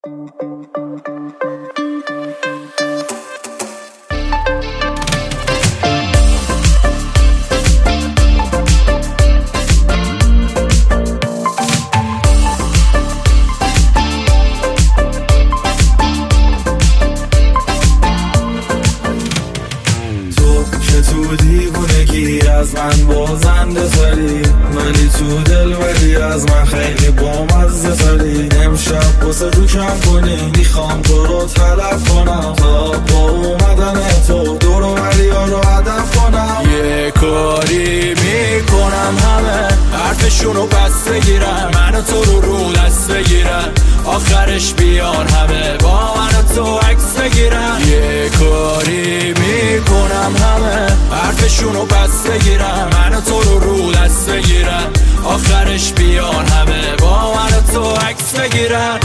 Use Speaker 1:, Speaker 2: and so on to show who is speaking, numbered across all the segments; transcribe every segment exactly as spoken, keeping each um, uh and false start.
Speaker 1: تو دیوونگی از من بازنده تری، ولی تو دل ولی از من خیلی بامزه تری. امشب واسه رو کم کنی میخوام تو رو طلب کنم، تا با اومدن تو دور و بریا رو هدف کنم.
Speaker 2: یه کاری میکنم همه حرفشونو پس بگیرن، من و تو رو رو دست بگیرن، آخرش بیان همه با من و تو عکس بگیرن. یه کاری میکنم همه حرفشونو پس بگیرن، من و تو رو رو دست بگیرن، آخرش بیان همه با من و تو عکس بگیرن.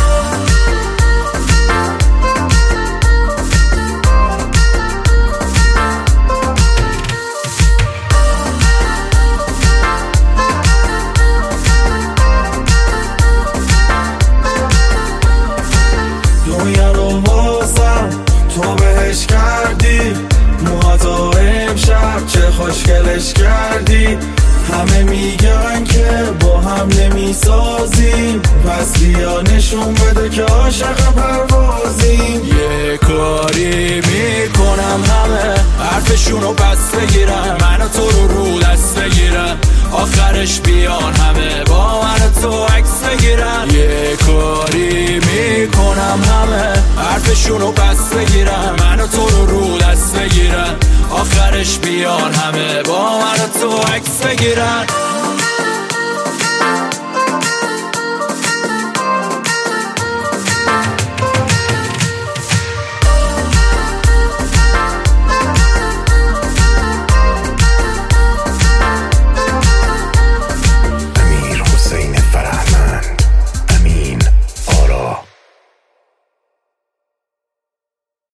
Speaker 1: دنیا رو واسم تو بهش کردی، موهاتو امشب چه خوشگلش کردی. همه میگن که با هم نمیسازیم، پس بیا نشون بده که عاشق پروازیم.
Speaker 2: یه کاری میکنم همه حرفشونو پس بگیرن، من و تو رو رو دست بگیرن، آخرش بیان همه با من و تو عکس بگیرن. یه کاری میکنم همه حرفشونو پس بگیرن،